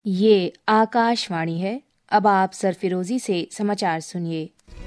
ये आकाशवाणी है। अब आप सरफिरोजी से समाचार सुनिए।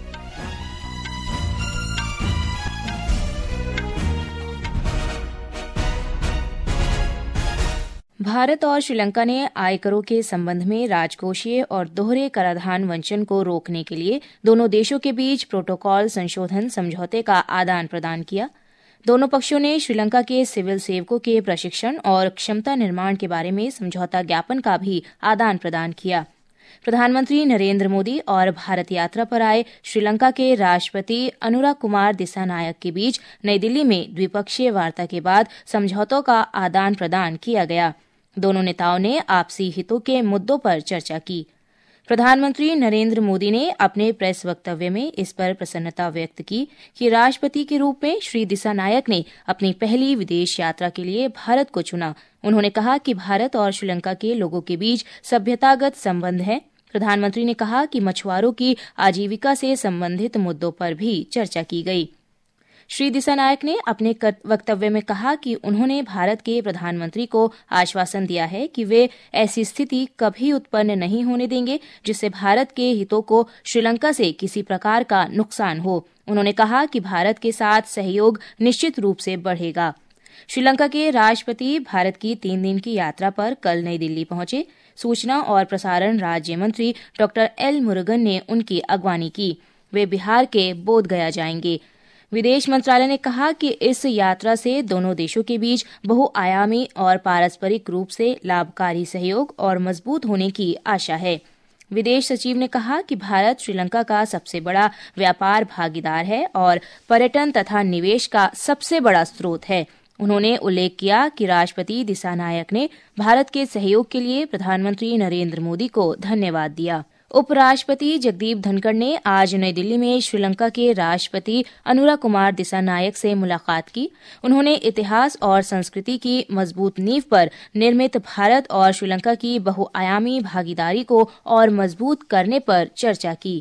भारत और श्रीलंका ने आयकरों के संबंध में राजकोषीय और दोहरे कराधान वंचन को रोकने के लिए दोनों देशों के बीच प्रोटोकॉल संशोधन समझौते का आदान प्रदान किया। दोनों पक्षों ने श्रीलंका के सिविल सेवकों के प्रशिक्षण और क्षमता निर्माण के बारे में समझौता ज्ञापन का भी आदान प्रदान किया। प्रधानमंत्री नरेंद्र मोदी और भारत यात्रा पर आए श्रीलंका के राष्ट्रपति अनुरा कुमार दिसानायक के बीच नई दिल्ली में द्विपक्षीय वार्ता के बाद समझौतों का आदान प्रदान किया गया। दोनों नेताओं ने आपसी हितों के मुद्दों पर चर्चा की। प्रधानमंत्री नरेंद्र मोदी ने अपने प्रेस वक्तव्य में इस पर प्रसन्नता व्यक्त की कि राष्ट्रपति के रूप में श्री दिसानायक ने अपनी पहली विदेश यात्रा के लिए भारत को चुना। उन्होंने कहा कि भारत और श्रीलंका के लोगों के बीच सभ्यतागत संबंध है। प्रधानमंत्री ने कहा कि मछुआरों की आजीविका से संबंधित मुद्दों पर भी चर्चा की गई। श्री दिसानायक ने अपने वक्तव्य में कहा कि उन्होंने भारत के प्रधानमंत्री को आश्वासन दिया है कि वे ऐसी स्थिति कभी उत्पन्न नहीं होने देंगे जिससे भारत के हितों को श्रीलंका से किसी प्रकार का नुकसान हो। उन्होंने कहा कि भारत के साथ सहयोग निश्चित रूप से बढ़ेगा। श्रीलंका के राष्ट्रपति भारत की 3 दिन की यात्रा पर कल नई दिल्ली पहुंचे। सूचना और प्रसारण राज्य मंत्री डॉ एल मुरुगन ने उनकी अगवानी की। वे बिहार के बोधगया जाएंगे। विदेश मंत्रालय ने कहा कि इस यात्रा से दोनों देशों के बीच बहुआयामी और पारस्परिक रूप से लाभकारी सहयोग और मजबूत होने की आशा है। विदेश सचिव ने कहा कि भारत श्रीलंका का सबसे बड़ा व्यापार भागीदार है और पर्यटन तथा निवेश का सबसे बड़ा स्रोत है। उन्होंने उल्लेख किया कि राष्ट्रपति दिसानायक ने भारत के सहयोग के लिए प्रधानमंत्री नरेंद्र मोदी को धन्यवाद दिया। उपराष्ट्रपति जगदीप धनखड़ ने आज नई दिल्ली में श्रीलंका के राष्ट्रपति अनुरा कुमार दिसानायक से मुलाकात की। उन्होंने इतिहास और संस्कृति की मजबूत नींव पर निर्मित भारत और श्रीलंका की बहुआयामी भागीदारी को और मजबूत करने पर चर्चा की।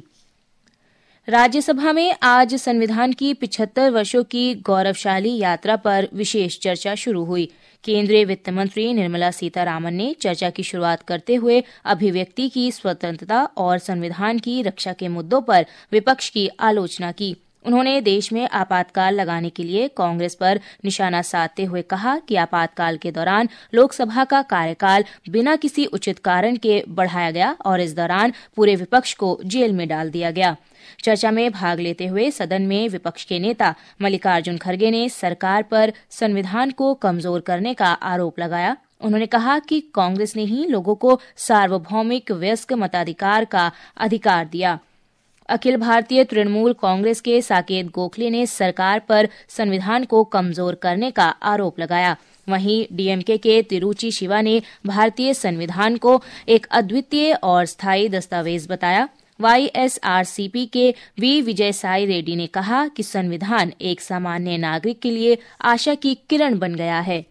राज्यसभा में आज संविधान की 75 वर्षों की गौरवशाली यात्रा पर विशेष चर्चा शुरू हुई। केंद्रीय वित्त मंत्री निर्मला सीतारामन ने चर्चा की शुरुआत करते हुए अभिव्यक्ति की स्वतंत्रता और संविधान की रक्षा के मुद्दों पर विपक्ष की आलोचना की। उन्होंने देश में आपातकाल लगाने के लिए कांग्रेस पर निशाना साधते हुए कहा कि आपातकाल के दौरान लोकसभा का कार्यकाल बिना किसी उचित कारण के बढ़ाया गया और इस दौरान पूरे विपक्ष को जेल में डाल दिया गया। चर्चा में भाग लेते हुए सदन में विपक्ष के नेता मल्लिकार्जुन खड़गे ने सरकार पर संविधान को कमजोर करने का आरोप लगाया। उन्होंने कहा कि कांग्रेस ने ही लोगों को सार्वभौमिक वयस्क मताधिकार का अधिकार दिया। अखिल भारतीय तृणमूल कांग्रेस के साकेत गोखले ने सरकार पर संविधान को कमजोर करने का आरोप लगाया। वहीं डीएमके के तिरुचि शिवा ने भारतीय संविधान को एक अद्वितीय और स्थायी दस्तावेज बताया। वाईएसआरसीपी के वी विजयसाई रेड्डी ने कहा कि संविधान एक सामान्य नागरिक के लिए आशा की किरण बन गया है।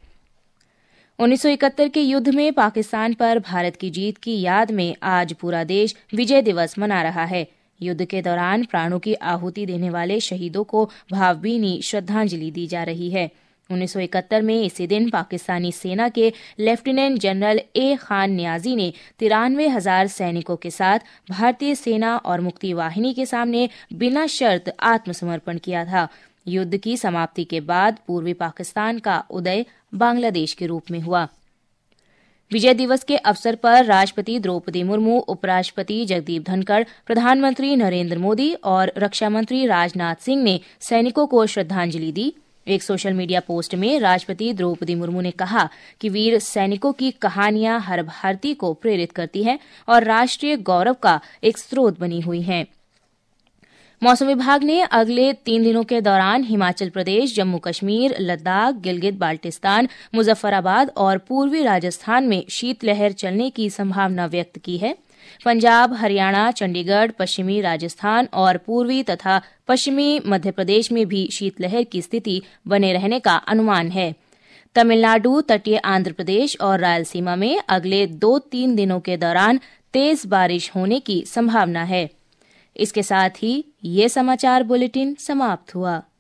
1971 के युद्ध में पाकिस्तान पर भारत की जीत की याद में आज पूरा देश विजय दिवस मना रहा है। युद्ध के दौरान प्राणों की आहुति देने वाले शहीदों को भावभीनी श्रद्धांजलि दी जा रही है। 1971 में इसी दिन पाकिस्तानी सेना के lieutenant general A Khan Niazi ने 93,000 सैनिकों के साथ भारतीय सेना और मुक्ति वाहिनी के सामने बिना शर्त आत्मसमर्पण किया था। युद्ध की समाप्ति के बाद पूर्वी पाकिस्तान का उदय बांग्लादेश के रूप में हुआ। विजय दिवस के अवसर पर राष्ट्रपति द्रौपदी मुर्मू, उपराष्ट्रपति जगदीप धनखड़, प्रधानमंत्री नरेंद्र मोदी और रक्षा मंत्री राजनाथ सिंह ने सैनिकों को श्रद्धांजलि दी। एक सोशल मीडिया पोस्ट में राष्ट्रपति द्रौपदी मुर्मू ने कहा कि वीर सैनिकों की कहानियां हर भारतीय को प्रेरित करती हैं और राष्ट्रीय गौरव का एक स्रोत बनी हुई हैं। मौसम विभाग ने अगले 3 दिनों के दौरान हिमाचल प्रदेश, जम्मू कश्मीर, लद्दाख, गिलगित बाल्टिस्तान, मुजफ्फराबाद और पूर्वी राजस्थान में शीतलहर चलने की संभावना व्यक्त की है। पंजाब, हरियाणा, चंडीगढ़, पश्चिमी राजस्थान और पूर्वी तथा पश्चिमी मध्य प्रदेश में भी शीतलहर की स्थिति बने रहने का अनुमान है। तमिलनाडु, तटीय आंध्र प्रदेश और रायलसीमा में अगले 2-3 दिनों के दौरान तेज बारिश होने की संभावना है। इसके साथ ही ये समाचार बुलेटिन समाप्त हुआ।